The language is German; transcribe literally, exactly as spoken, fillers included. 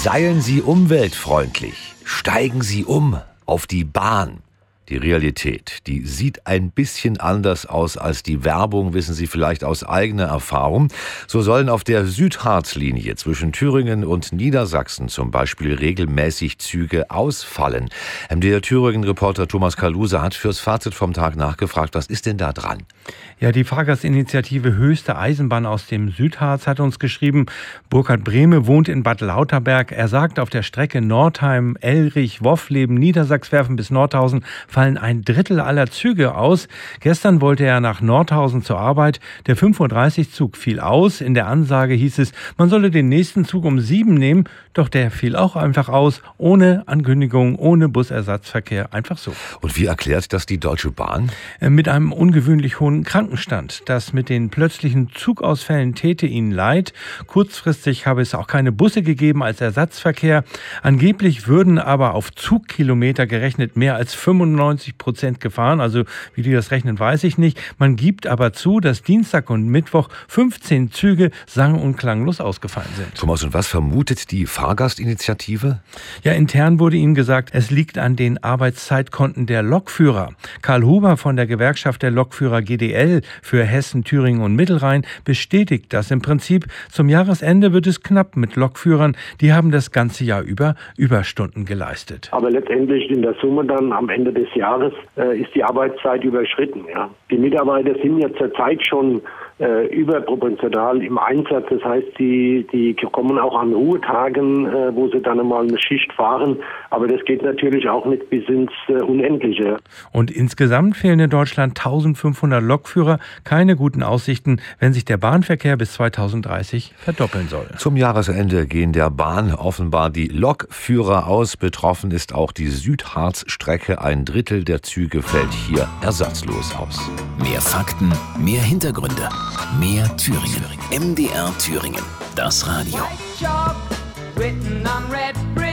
Seien Sie umweltfreundlich. Steigen Sie um auf die Bahn. Die Realität, die sieht ein bisschen anders aus als die Werbung, wissen Sie vielleicht aus eigener Erfahrung. So sollen auf der Südharzlinie zwischen Thüringen und Niedersachsen zum Beispiel regelmäßig Züge ausfallen. M D R Thüringen-Reporter Thomas Kalusa hat fürs Fazit vom Tag nachgefragt, was ist denn da dran? Ja, die Fahrgastinitiative Höchste Eisenbahn aus dem Südharz hat uns geschrieben, Burkhard Brehme wohnt in Bad Lauterberg. Er sagt, auf der Strecke Nordheim, Elrich, Woffleben, Niedersachswerfen bis Nordhausen fallen ein Drittel aller Züge aus. Gestern wollte er nach Nordhausen zur Arbeit. Der fünf Uhr dreißig Zug fiel aus. In der Ansage hieß es, man solle den nächsten Zug um sieben nehmen. Doch der fiel auch einfach aus, ohne Ankündigung, ohne Busersatzverkehr, einfach so. Und wie erklärt das die Deutsche Bahn? Mit einem ungewöhnlich hohen Krankenstand. Das mit den plötzlichen Zugausfällen täte ihnen leid. Kurzfristig habe es auch keine Busse gegeben als Ersatzverkehr. Angeblich würden aber auf Zugkilometer gerechnet mehr als fünfundneunzig Prozent gefahren. Also wie die das rechnen, weiß ich nicht. Man gibt aber zu, dass Dienstag und Mittwoch fünfzehn Züge sang- und klanglos ausgefallen sind. Thomas, und was vermutet die Fahrgastinitiative? Ja, intern wurde ihnen gesagt, es liegt an den Arbeitszeitkonten der Lokführer. Karl Huber von der Gewerkschaft der Lokführer G D L für Hessen, Thüringen und Mittelrhein bestätigt das im Prinzip. Zum Jahresende wird es knapp mit Lokführern. Die haben das ganze Jahr über Überstunden geleistet. Aber letztendlich in der Summe dann am Ende des Jahres äh, ist die Arbeitszeit überschritten. Ja. Die Mitarbeiter sind ja zurzeit schon äh, überproportional im Einsatz. Das heißt, die, die kommen auch an Ruhetagen, äh, wo sie dann einmal eine Schicht fahren. Aber das geht natürlich auch nicht bis ins äh, Unendliche. Und insgesamt fehlen in Deutschland eintausendfünfhundert Lokführer. Keine guten Aussichten, wenn sich der Bahnverkehr bis zweitausenddreißig verdoppeln soll. Zum Jahresende gehen der Bahn offenbar die Lokführer aus. Betroffen ist auch die Südharzstrecke. Ein Drittel der Züge fällt hier ersatzlos aus. Mehr Fakten, mehr Hintergründe, mehr Thüringen. M D R Thüringen, das Radio.